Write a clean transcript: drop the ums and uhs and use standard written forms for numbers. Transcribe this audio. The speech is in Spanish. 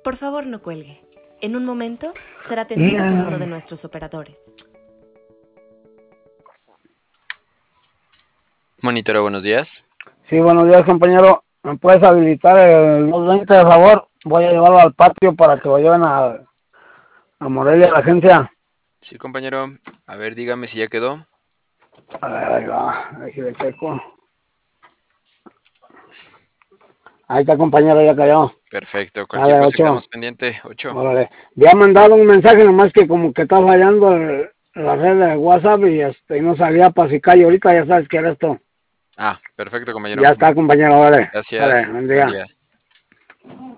Por favor, no cuelgue. En un momento será atendido por uno de nuestros operadores. Monitora, buenos días. Sí, buenos días, compañero. ¿Me puedes habilitar el 220 de favor? Voy a llevarlo al patio para que lo lleven a Morelia, a la agencia. Sí, compañero. A ver, dígame si ya quedó. A ver, ahí va. Ahí le checo. Ahí está, compañero, ya cayó. Perfecto. Cualquier Dale, cosa 8. quedamos pendiente. 8. Órale. Ya han mandado un mensaje, nomás que como que está fallando la red de WhatsApp y no sabía para si cae ahorita, ya sabes que era esto. Ah, perfecto, compañero. Ya está, compañero, vale. Vale, Gracias. buen Buen día. día.